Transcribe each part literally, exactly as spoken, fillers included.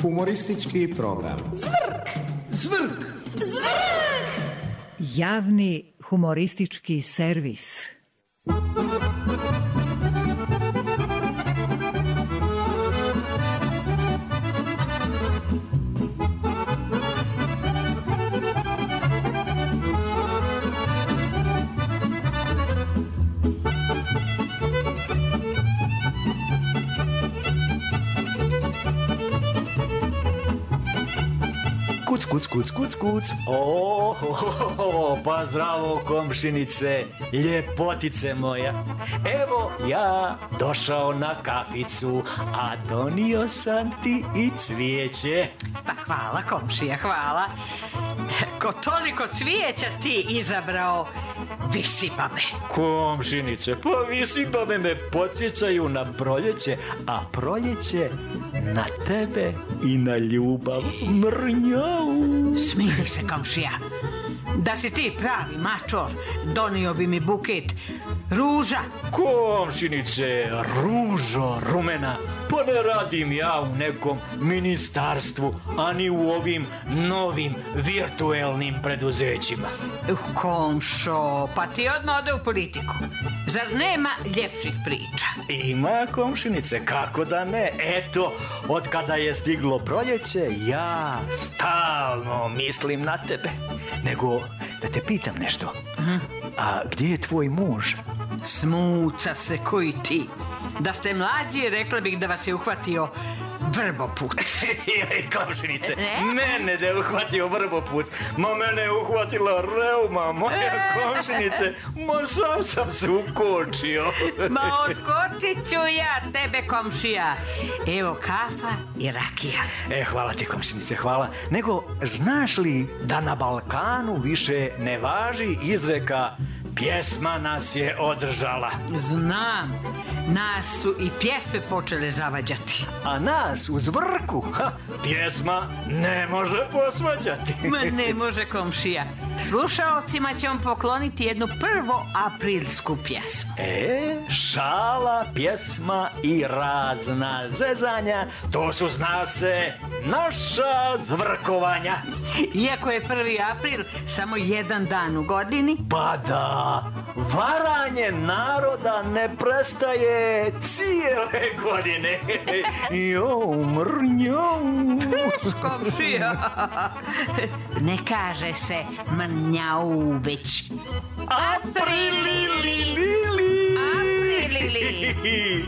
Humoristički program Zvrk! Zvrk! Zvrk! Javni humoristički servis. Kuc, kuc, kuc, kuc, kuc. O, oh, oh, pa zdravo komšinice, ljepotice moja. Evo ja došao na kaficu, a donio sam ti i cvijeće. Pa hvala komšija, hvala. Ko toliko cvijeća ti izabrao, visibabe. Komšinice, pa visibabe me podsjećaju na proljeće, a proljeće na tebe i na ljubav. Mrnjau. Smiri se komšija. Da si ti pravi mačor, donio bi mi buket ruža. Komšinice, ružo rumena, pa ne radim ja u nekom ministarstvu, ani u ovim novim virtuelnim preduzećima. Uh, komšo, pa ti odmah ode u politiku. Zar nema ljepših priča? Ima, komšinice, kako da ne. Eto, od kada je stiglo proljeće, ja stalno mislim na tebe. Nego, da te pitam nešto. Mm. A gdje je tvoj muž? Smuca se koji ti. Da ste mlađi, rekla bih da vas je uhvatio vrbopuc. Jaj, komšinice, mene da je uhvatio vrbopuc. Ma mene je uhvatila reuma, moja komšinice. Ma sam sam se ukočio. Ma otkočit ću ja tebe, komšija. Evo kafa i rakija. E, hvala ti, komšinice, hvala. Nego, znaš li da na Balkanu više ne važi izreka pjesma nas je održala? Znam. Nas su i pjesme počele zavađati. A nas u Zvrku ha, pjesma ne može posvađati. Ma ne može, komšija. Slušaocima ćemo pokloniti jednu prvo aprilsku pjesmu. E, šala, pjesma i razna zezanja, to su, zna se, naša zvrkovanja. Iako je prvi april samo jedan dan u godini. Pa da, varanje naroda ne prestaje cijele godine. Jo, mrnjau. Komšija. Ne kaže se mrnjau, već aprilili. Aprilili.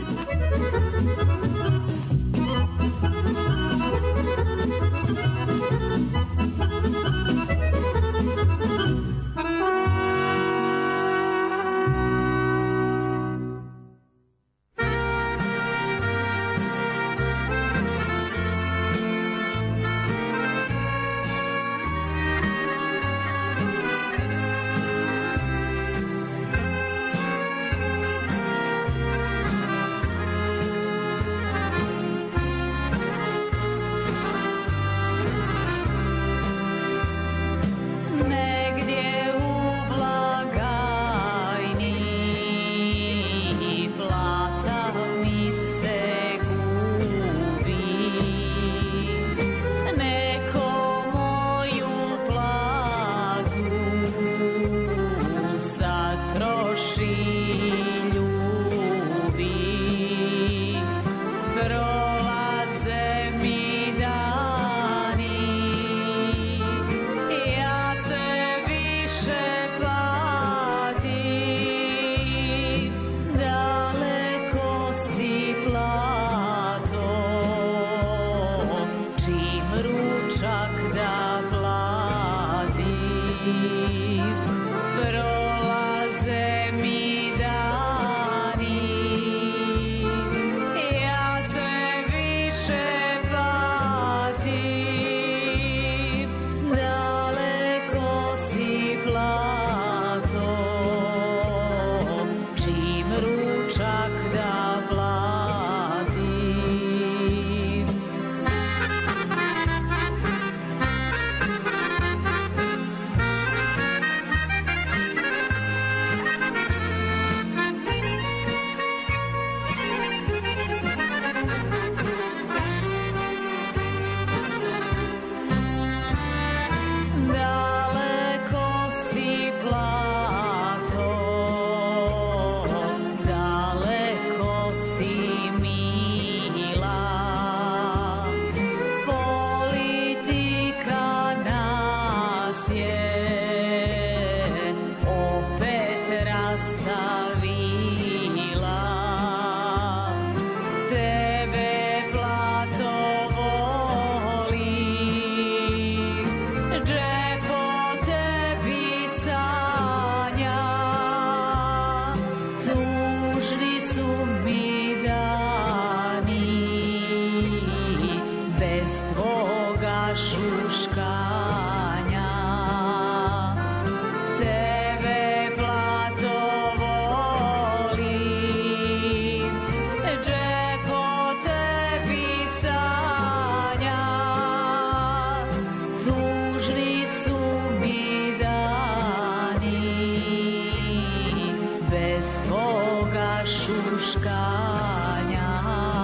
šuškanja.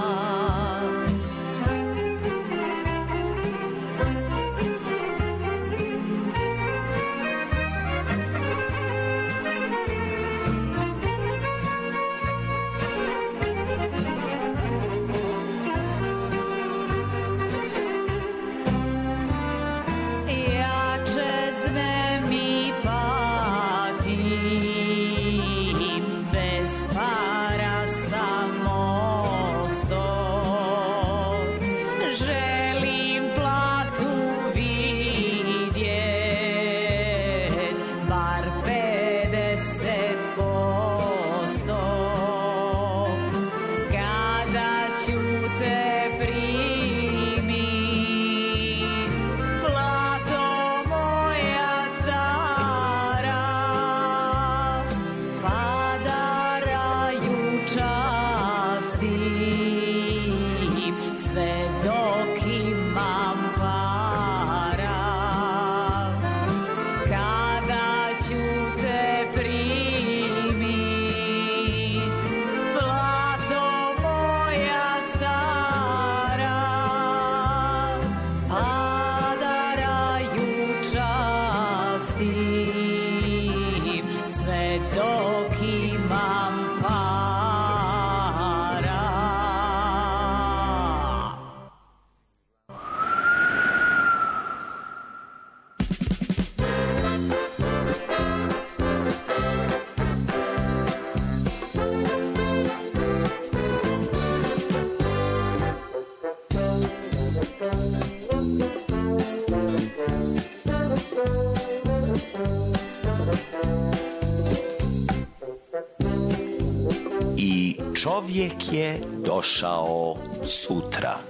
Čovjek je došao sutra.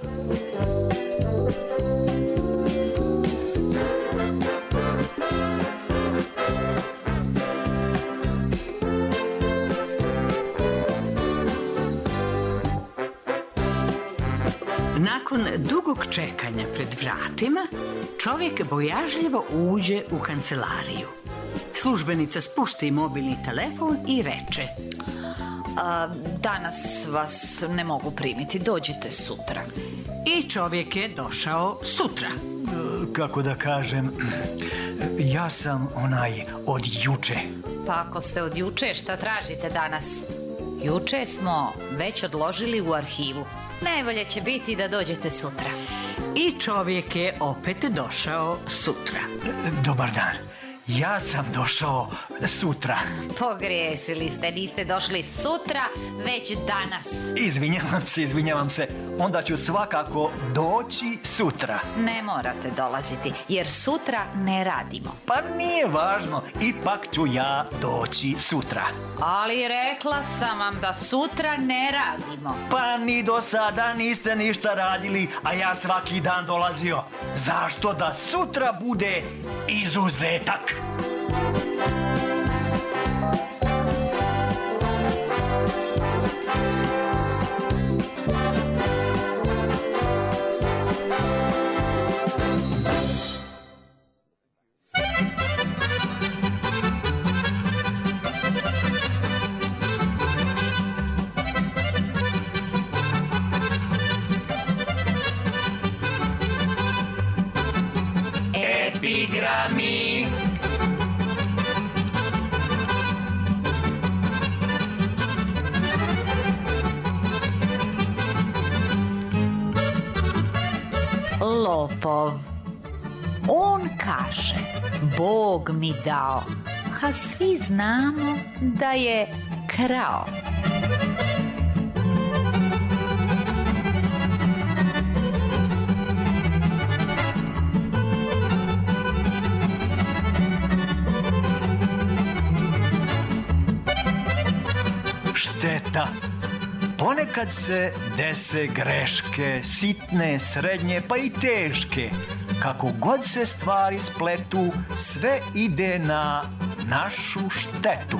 Nakon dugog čekanja pred vratima, čovjek bojažljivo uđe u kancelariju. Službenica spusti mobilni telefon i reče: A, danas vas ne mogu primiti, dođite sutra. I čovjek je došao sutra. Kako da kažem, ja sam onaj od juče. Pa ako ste od juče, šta tražite danas? Juče smo već odložili u arhivu. Najbolje će biti da dođete sutra. I čovjek je opet došao sutra. Dobar dan. Ja sam došao sutra. Pogriješili ste, niste došli sutra, već danas. Izvinjavam se, izvinjavam se. Onda ću svakako doći sutra. Ne morate dolaziti, jer sutra ne radimo. Pa nije važno, ipak ću ja doći sutra. Ali rekla sam vam da sutra ne radimo. Pa ni do sada niste ništa radili, a ja svaki dan dolazio. Zašto da sutra bude izuzetak? Epigrami. Lopov. On kaže, Bog mi dao, a svi znamo da je krao. Šteta. Ponekad se dese greške, sitne, srednje, pa i teške. Kako god se stvari spletu, sve ide na našu štetu.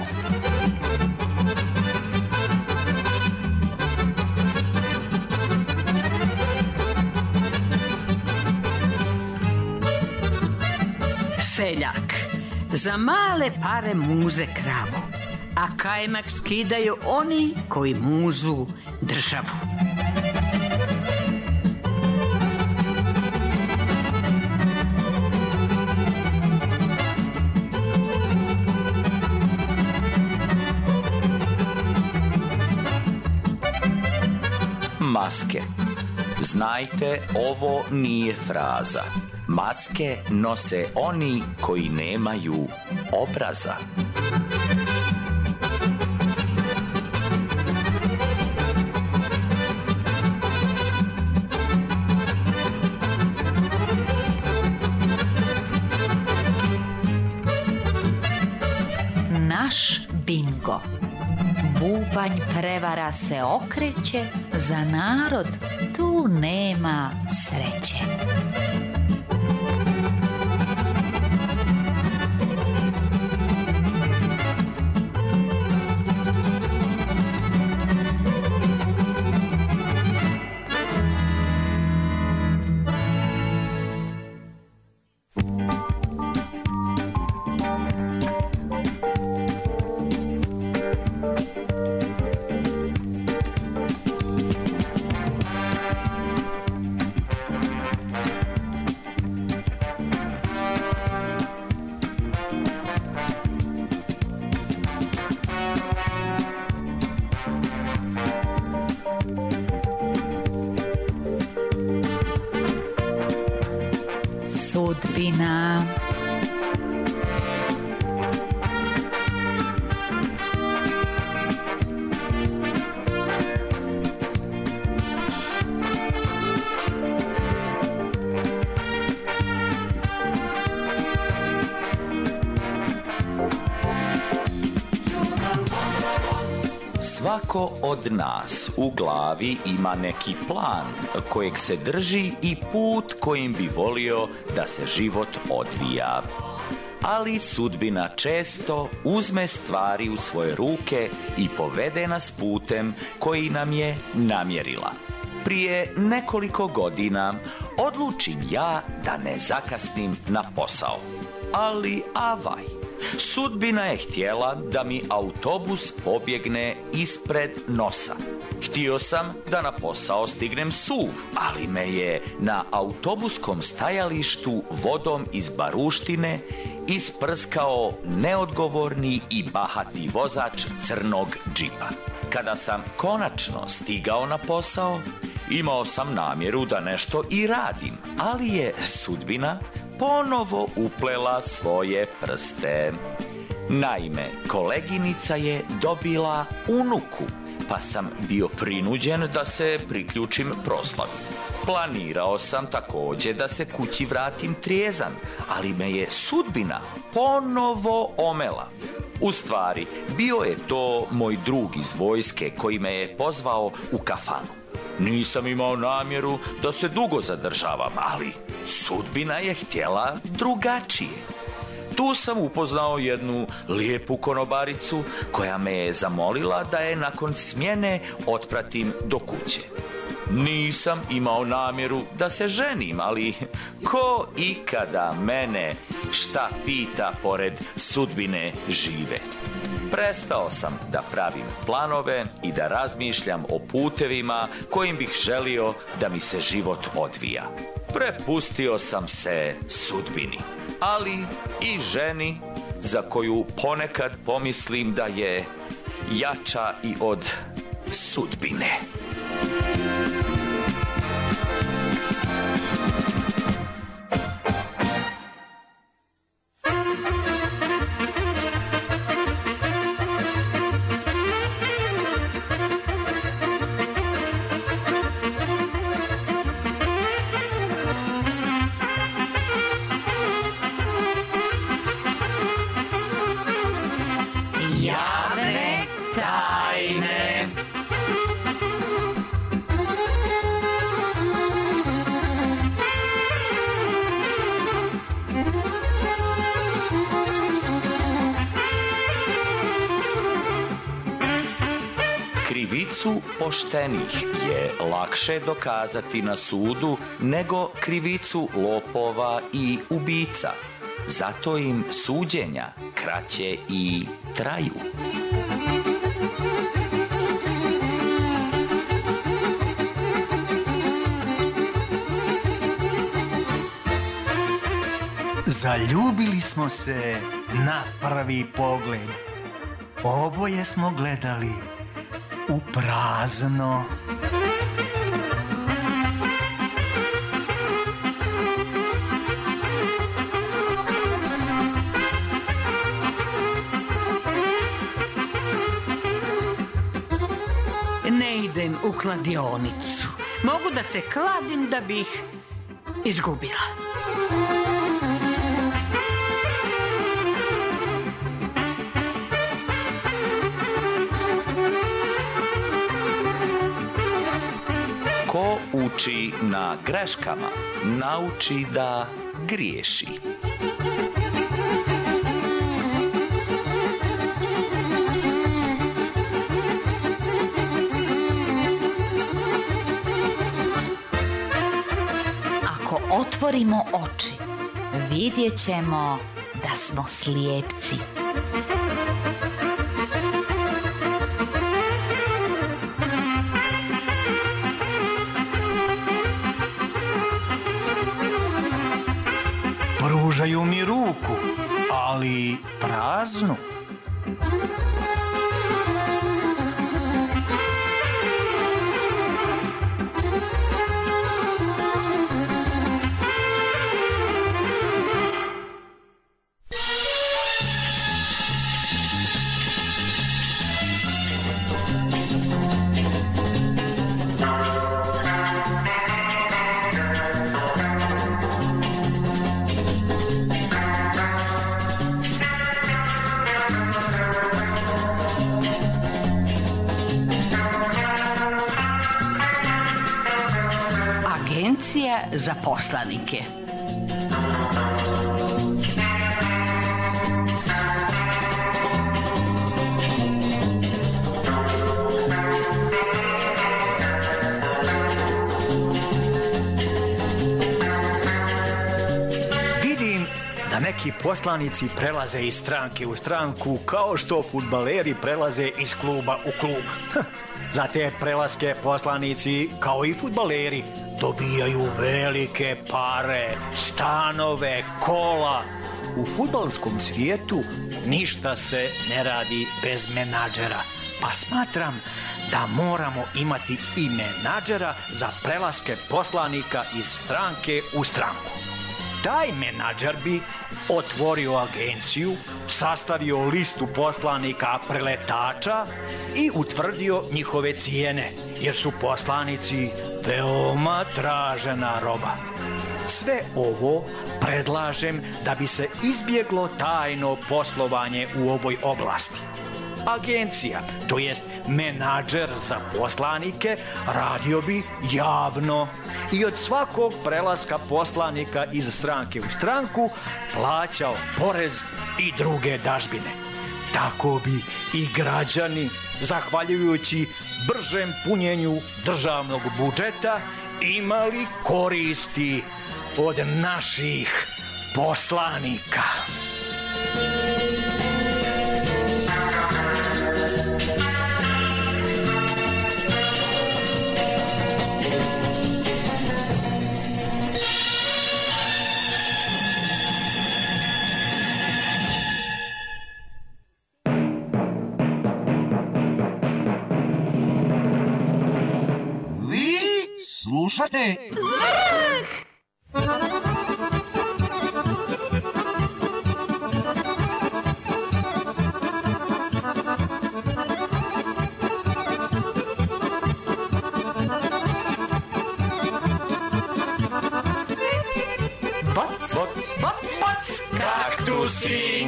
Seljak za male pare muze kravu, a kajmak skidaju oni koji muzu državu. Maske. Znajte, ovo nije fraza. Maske nose oni koji nemaju obraza. Naš bingo. Bubanj prevara se okreće, za narod tu nema sreće. Sudbina. Svako od nas u glavi ima neki plan kojeg se drži i put kojim bi volio da se život odvija. Ali sudbina često uzme stvari u svoje ruke i povede nas putem koji nam je namjerila. Prije nekoliko godina odlučim ja da ne zakasnim na posao. Ali avaj, sudbina je htjela da mi autobus pobjegne ispred nosa. Htio sam da na posao stignem suv, ali me je na autobuskom stajalištu vodom iz baruštine isprskao neodgovorni i bahati vozač crnog džipa. Kada sam konačno stigao na posao, imao sam namjeru da nešto i radim, ali je sudbina ponovo uplela svoje prste. Naime, koleginica je dobila unuku, pa sam bio prinuđen da se priključim proslavi. Planirao sam također da se kući vratim trijezan, ali me je sudbina ponovo omela. U stvari, bio je to moj drug iz vojske koji me je pozvao u kafanu. Nisam imao namjeru da se dugo zadržavam, ali sudbina je htjela drugačije. Tu sam upoznao jednu lijepu konobaricu koja me je zamolila da je nakon smjene otpratim do kuće. Nisam imao namjeru da se ženim, ali ko ikada mene šta pita pored sudbine žive. Prestao sam da pravim planove i da razmišljam o putevima kojim bih želio da mi se život odvija. Prepustio sam se sudbini, ali i ženi za koju ponekad pomislim da je jača i od sudbine. Javne tajne. Krivicu poštenih je lakše dokazati na sudu nego krivicu lopova i ubica. Zato im suđenja kraće i traju. Zaljubili smo se na prvi pogled. Oboje smo gledali u prazno. Ne idem u kladionicu. Mogu da se kladim da bih izgubila. Ko uči na greškama, nauči da griješi. Ako otvorimo oči, vidjet ćemo da smo slijepci. Pružaju mi ruku, ali praznu. Agencija za poslanike. Vidim da neki poslanici prelaze iz stranke u stranku kao što fudbaleri prelaze iz kluba u klub. Za te prelaske poslanici, kao i fudbaleri, dobijaju velike pare, stanove, kola. U fudbalskom svijetu ništa se ne radi bez menadžera, pa smatram da moramo imati i menadžera za prelaske poslanika iz stranke u stranku. Taj menadžer bi otvorio agenciju, sastavio listu poslanika preletača i utvrdio njihove cijene, jer su poslanici veoma tražena roba. Sve ovo predlažem da bi se izbjeglo tajno poslovanje u ovoj oblasti. Agencija, to jest menadžer za poslanike, radio bi javno i od svakog prelaska poslanika iz stranke u stranku plaćao porez i druge dažbine. Tako bi i građani, zahvaljujući bržem punjenju državnog budžeta, imali koristi od naših poslanika. Slušate Zvrk! Boc, Boc, boc, boc, kaktusi.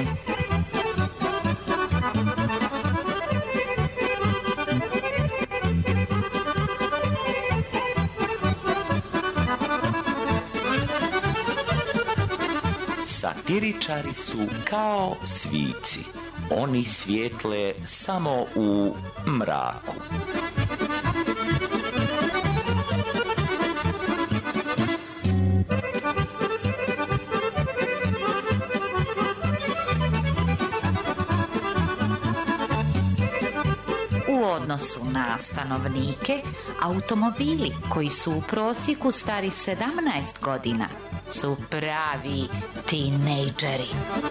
Satiričari su kao svici. Oni svijetle samo u mraku. u u odnosu na stanovnike, automobili koji su u prosjeku stari sedamnaest godina su pravi tinejdžeri.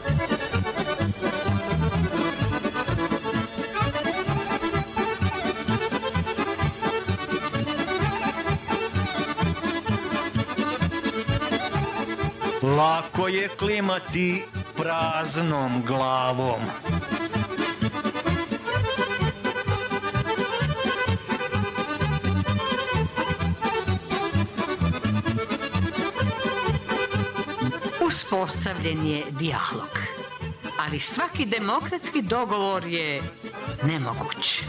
Lako je klimati praznom glavom. Uspostavljen je dijalog, ali svaki demokratski dogovor je nemoguć.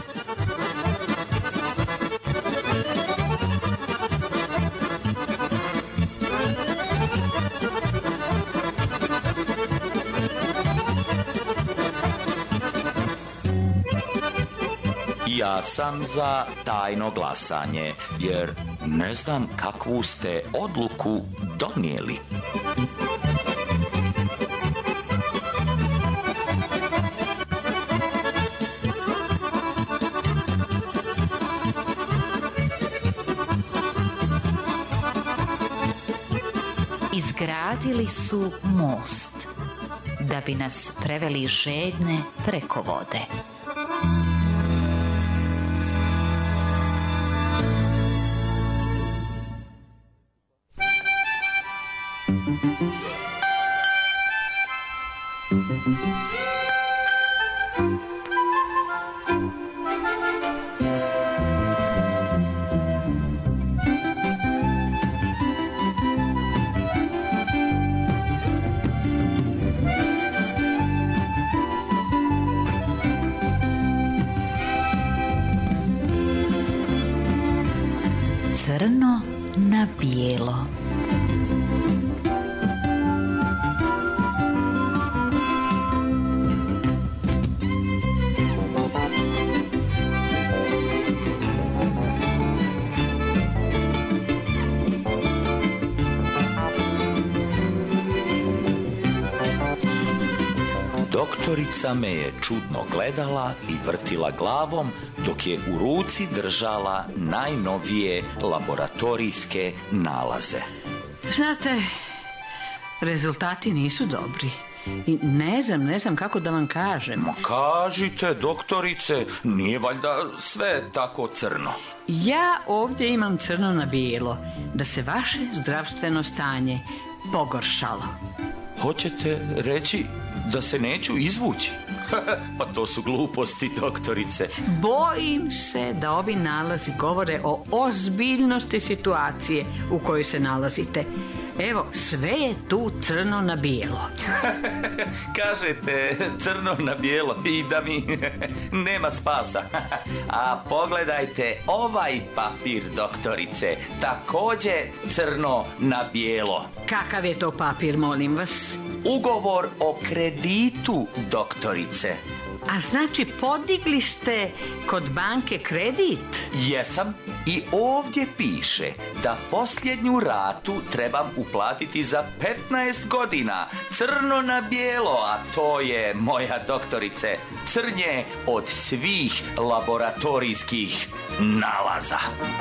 Ja sam za tajno glasanje, jer ne znam kakvu ste odluku donijeli. Izgradili su most da bi nas preveli žedne preko vode. Crno na bijelo. Doktorica me je čudno gledala i vrtila glavom dok je u ruci držala najnovije laboratorijske nalaze. Znate, rezultati nisu dobri. I ne znam, ne znam kako da vam kažem. Ma kažite, doktorice, nije valjda sve tako crno? Ja ovdje imam crno na bijelo, da se vaše zdravstveno stanje pogoršalo. Hoćete reći da se neću izvući? Pa to su gluposti, doktorice. Bojim se da ovi nalazi govore o ozbiljnosti situacije u kojoj se nalazite. Evo, sve je tu crno na bijelo. Kažete crno na bijelo i da mi nema spasa. A pogledajte ovaj papir, doktorice, također crno na bijelo. Kakav je to papir, molim vas? Ugovor o kreditu, doktorice. A znači podigli ste kod banke kredit? Jesam, i ovdje piše da posljednju ratu trebam uplatiti za petnaest godina. Crno na bijelo, a to je, moja doktorice, crnje od svih laboratorijskih nalaza.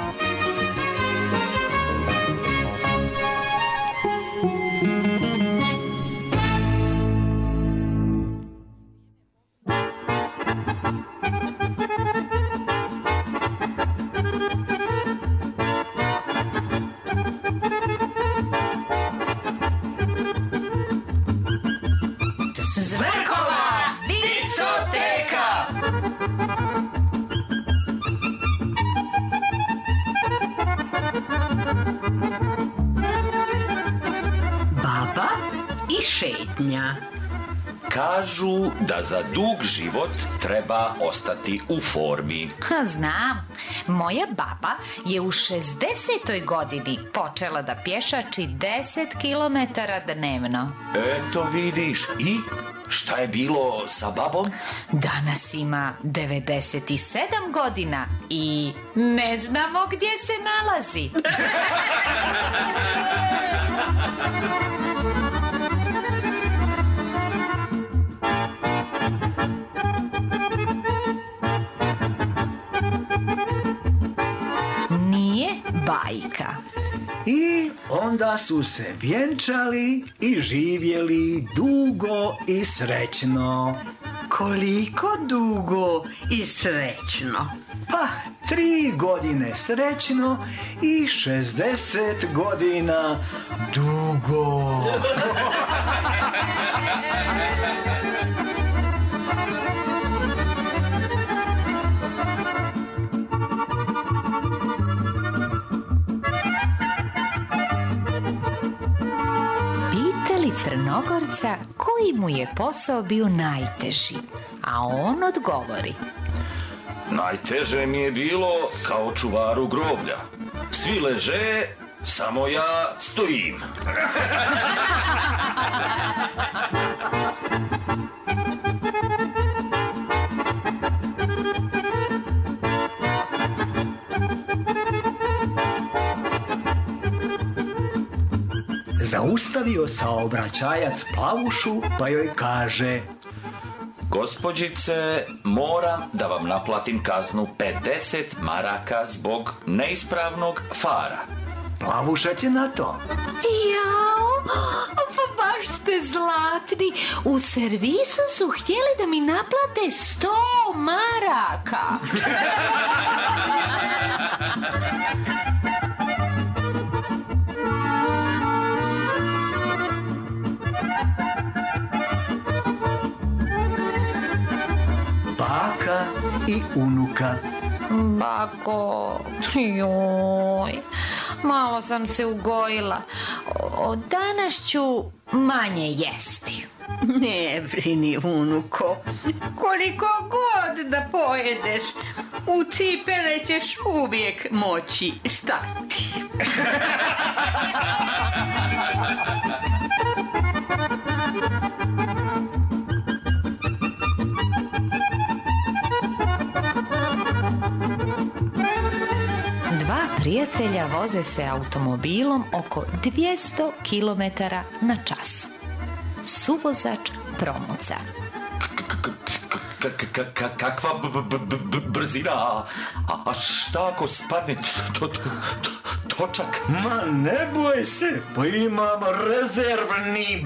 Zvrkova vicoteka! Baba i šetnja. Kažu da za dug život treba ostati u formi. Ha, znam. Moja baba je u šezdesetoj godini počela da pješači deset kilometara dnevno. Eto vidiš, i šta je bilo sa babom? Danas ima devedeset sedam godina i ne znamo gdje se nalazi. bajka. I onda su se vjenčali i živjeli dugo i srećno. Koliko dugo i srećno? Pa, tri godine srećno i šezdeset godina dugo. Pitali Crnogorca koji mu je posao bio najteži, a on odgovori: Najteže mi je bilo kao čuvaru groblja. Svi leže, samo ja stojim. Zaustavio saobraćajac Plavušu pa joj kaže: Gospođice, moram da vam naplatim kaznu pedeset maraka zbog neispravnog fara. Plavuša će na to: Jao, pa baš ste zlatni. U servisu su htjeli da mi naplate sto maraka. Baka i unuka. Bako, joj, malo sam se ugojila. Od danas ću manje jesti. Ne brini, unuko. Koliko god da pojedeš, u cipele ćeš uvijek moći stati. Dva prijatelja voze se automobilom oko dvjesto kilometara na čas. Suvozač promuca: Kakva brzina? A šta ako spadne točak? Ma ne boj se, pa imam rezervni.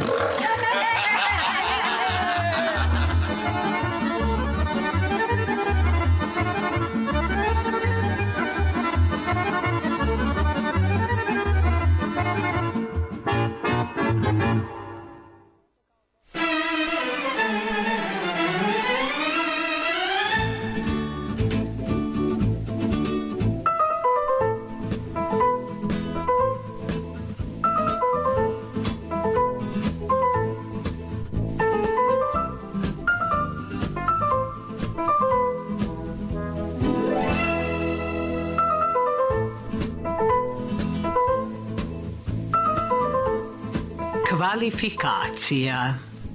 Kvalifikacija.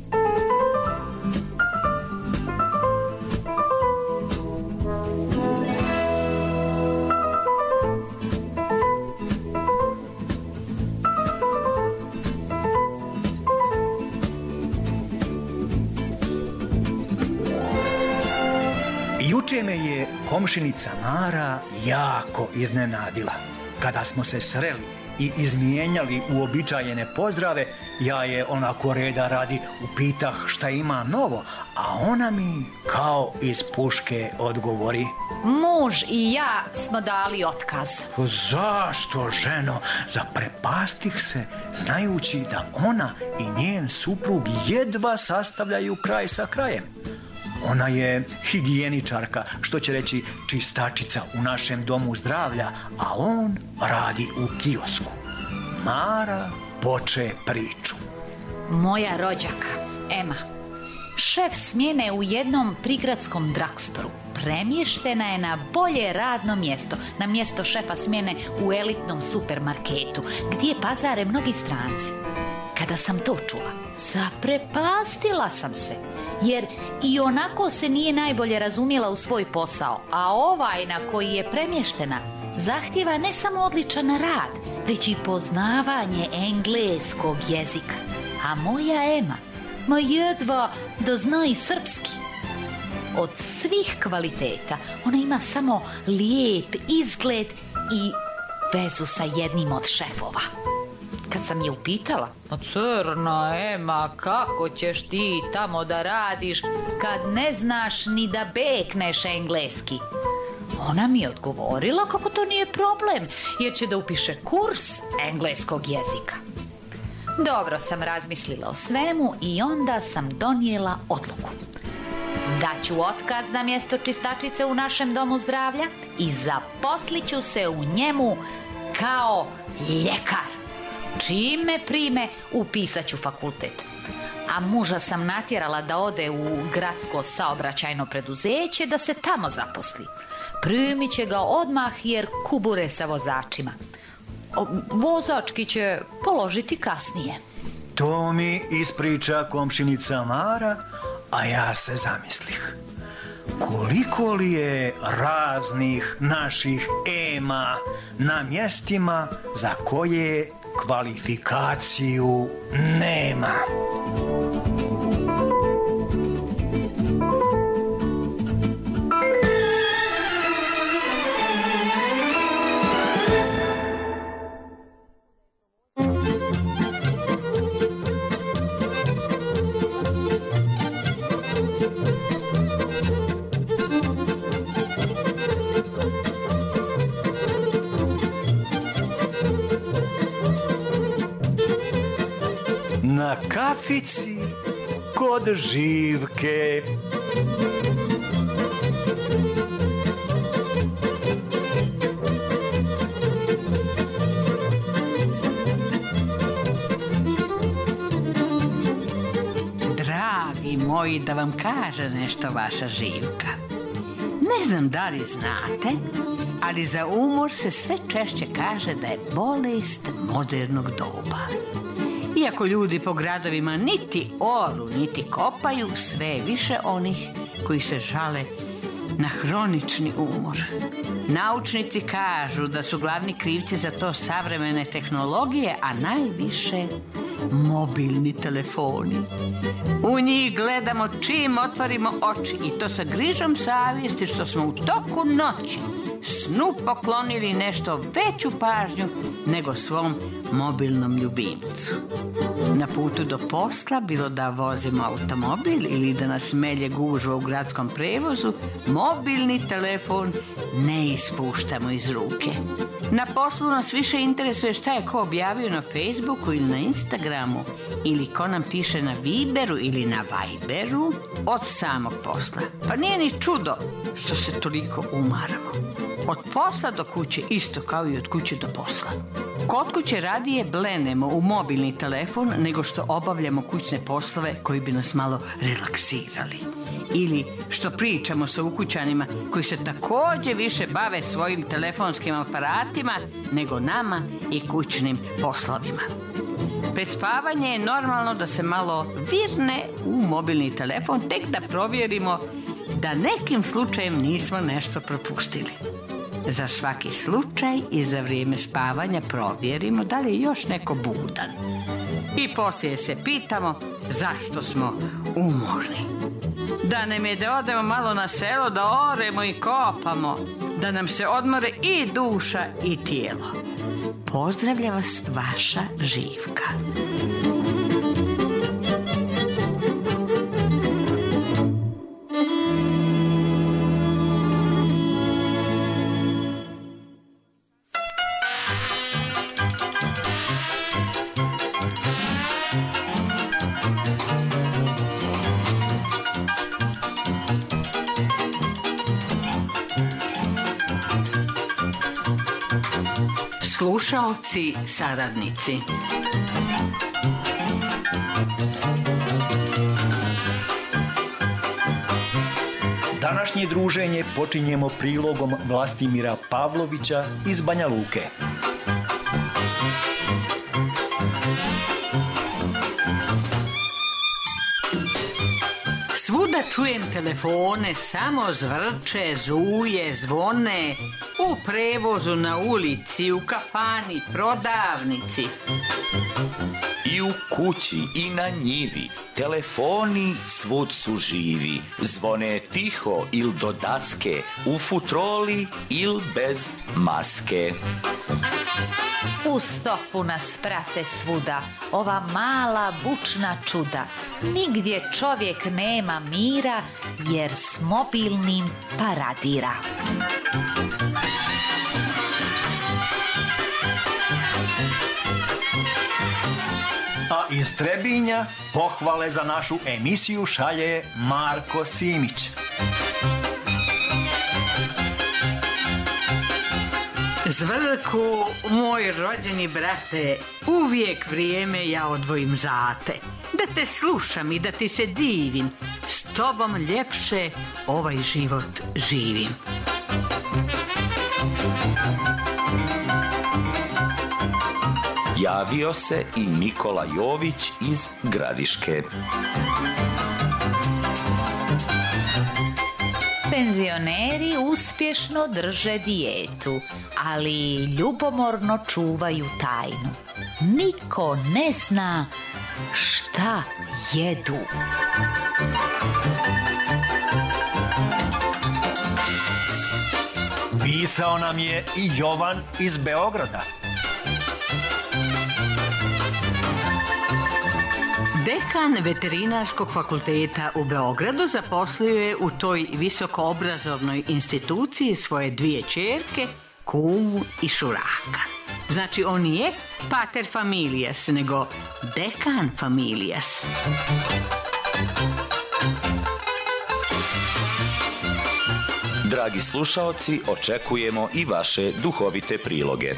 Juče me je komšinica Mara jako iznenadila. Kada smo se sreli i izmijenjali uobičajene pozdrave, ja je onako reda radi upitah šta ima novo, a ona mi kao iz puške odgovori: Muž i ja smo dali otkaz. Zašto, ženo? Zaprepastih se, znajući da ona i njen suprug jedva sastavljaju kraj sa krajem. Ona je higijeničarka, što će reći čistačica u našem domu zdravlja, a on radi u kiosku. Mara poče priču. Moja rođaka, Ema, šef smjene u jednom prigradskom drugstoru, premještena je na bolje radno mjesto, na mjesto šefa smjene u elitnom supermarketu, gdje pazare mnogi stranci. Kada sam to čula, zaprepastila sam se, jer i onako se nije najbolje razumjela u svoj posao, a ovaj na koji je premještena zahtjeva ne samo odličan rad, već i poznavanje engleskog jezika. A moja Ema, ma jedva da zna i srpski. Od svih kvaliteta ona ima samo lijep izgled i vezu sa jednim od šefova. Kad sam je upitala, crna Ema, kako ćeš ti tamo da radiš kad ne znaš ni da bekneš engleski? Ona mi je odgovorila kako to nije problem, jer će da upiše kurs engleskog jezika. Dobro sam razmislila o svemu i onda sam donijela odluku. Daću otkaz na mjesto čistačice u našem domu zdravlja i zaposlit ću se u njemu kao ljekar. Čim me prime, upisat ću fakultet. A muža sam natjerala da ode u gradsko saobraćajno preduzeće da se tamo zaposli. Primit će ga odmah jer kubure sa vozačima. O, vozački će položiti kasnije. To mi ispriča komšinica Mara, a ja se zamislih. Koliko li je raznih naših Ema na mjestima za koje kvalifikaciju nema. Na kafici kod Živke. Dragi moji, da vam kaže nešto vaša Živka. Ne znam da li znate, ali za umor se sve češće kaže da je bolest modernog doba. Iako ljudi po gradovima niti oru, niti kopaju, sve je više onih koji se žale na hronični umor. Naučnici kažu da su glavni krivci za to savremene tehnologije, a najviše mobilni telefoni. U njih gledamo čim otvorimo oči i to sa grižom savjesti što smo u toku noći snu poklonili nešto veću pažnju nego svom mobilnom ljubimcu. Na putu do posla, bilo da vozimo automobil ili da nas melje gužva u gradskom prevozu, mobilni telefon ne ispuštamo iz ruke. Na poslu nas više interesuje šta je ko objavio na Facebooku ili na Instagramu ili ko nam piše na Viberu ili na Viberu od samog posla. Pa nije ni čudo što se toliko umaramo. Od posla do kuće isto kao i od kuće do posla. Kod kuće radije blenemo u mobilni telefon nego što obavljamo kućne poslove koji bi nas malo relaksirali. Ili što pričamo sa ukućanima koji se također više bave svojim telefonskim aparatima nego nama i kućnim poslovima. Pred spavanje je normalno da se malo virne u mobilni telefon tek da provjerimo da nekim slučajem nismo nešto propustili. Za svaki slučaj i za vrijeme spavanja provjerimo da li je još neko budan. I poslije se pitamo zašto smo umorni. Da nam je da odemo malo na selo, da oremo i kopamo, da nam se odmore i duša i tijelo. Pozdravlja vas vaša Živka. Slušaoci, saradnici. Današnje druženje počinjemo prilogom Vlastimira Pavlovića iz Banja Luke. Svuda čujem telefone, samo zvrče, zuje, zvone. u prevozu na ulici, u kafani, prodavnici. I u kući, i na njivi, telefoni svud su živi, zvone tiho il do daske, u futroli il bez maske. U stopu nas prate svuda, ova mala bučna čuda. Nigdje čovjek nema mira, jer s mobilnim paradira. A iz Trebinja pohvale za našu emisiju šalje Marko Simić. Zvrku, moj rođeni brate, uvijek vrijeme ja odvojim za te. Da te slušam i da ti se divim, s tobom ljepše ovaj život živim. Javio se i Nikola Jović iz Gradiške. Penzioneri uspješno drže dijetu, ali ljubomorno čuvaju tajnu. Niko ne zna šta jedu. Pisao nam je i Jovan iz Beograda. Dekan Veterinarskog fakulteta u Beogradu zaposlio je u toj visokoobrazovnoj instituciji svoje dvije ćerke, kumu i šuraka. Znači on nije pater familias, nego dekan familias. Dragi slušaoci, očekujemo i vaše duhovite priloge.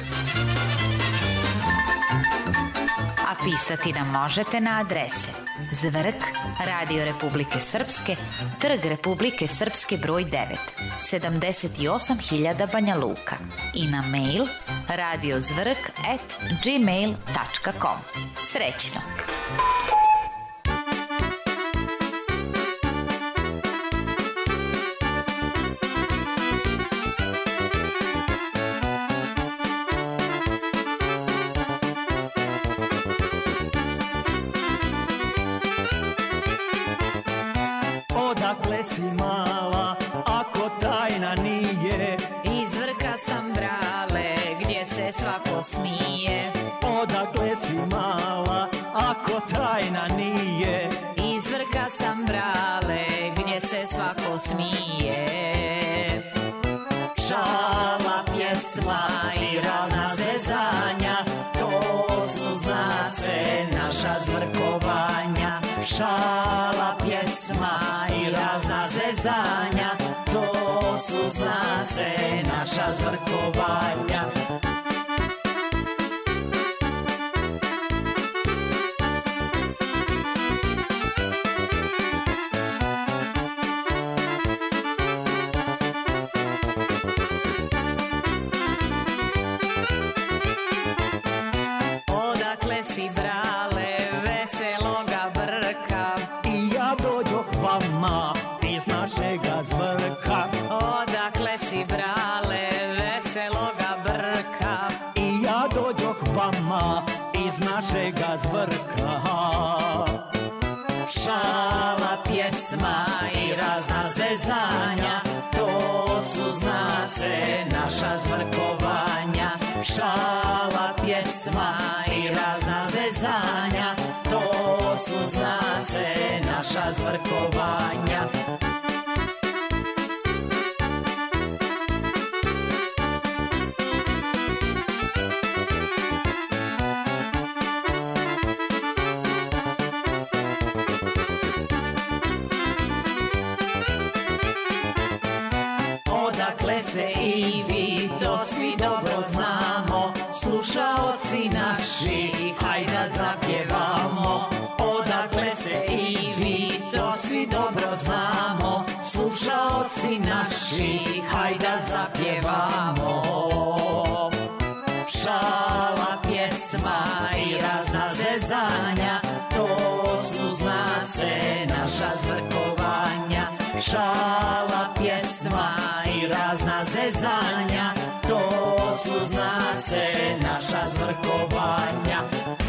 A pisati nam možete na adrese Zvrk, Radio Republike Srpske, Trg Republike Srpske broj devet, sedamdeset osam hiljada Banja Luka i na mail radiozvrk at gmail tačka com. Srećno! Odakle si mala, ako tajna nije? Iz Vrka sam brale, gdje se svako smije. Odakle si mala, ako tajna nije? Iz Vrka sam brale, gdje se svako smije. Šala, pjesma i razna zezanja, to su, zna se, naša zvrkovanja. Šala, pjesma i razna zezanja, to su, zna se, naša zvrkovanja. Odakle si brale veseloga Brka? I ja dođoh vama iz našega Zvrka. Odakle si brale veseloga Brka? I ja dođoh vama iz našega Zvrka. Šala, pjesma i razna zezanja, to su, zna se, naša zvrkovanja. Šala, pjesma i razna zezanja, to su, zna se, naša zvrkovanja. Odakle ste i vi, to svi dobro znamo. Slušaoci naši, hajde da zapjevamo. Odakle ste i vi, to svi dobro znamo. Slušaoci naši, hajde da zapjevamo. Šala, pjesma i razna zezanja, to su, zna se, naša zvrkovanja. Šala, pjesma i razna zezanja, zvrkovanja.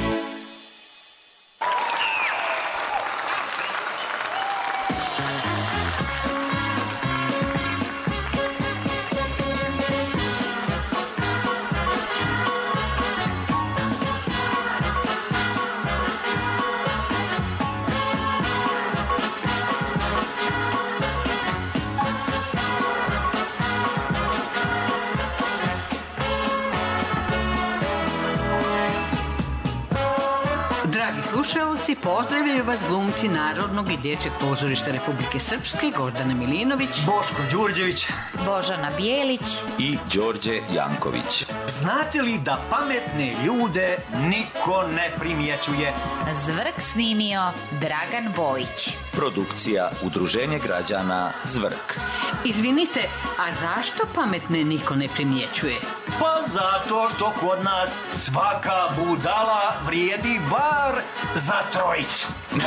Dragi slušalci, pozdravljaju vas glumci Narodnog i dječjeg pozorišta Republike Srpske, Gordana Milinović, Boško Đurđević Božana Bijelić. i Đorđe Janković. Znate li da pametne ljude niko ne primjećuje? Zvrk snimio Dragan Bojić. Produkcija Udruženje građana Zvrk. Izvinite, a zašto pametne niko ne primjećuje? Pa zato što kod nas svaka budala vrijedi bar za trojicu.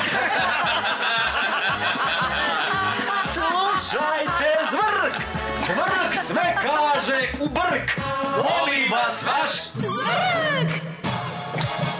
Slušajte Zvrk! Zvrk sve kaže u brk! Voli vas vaš Zvrk!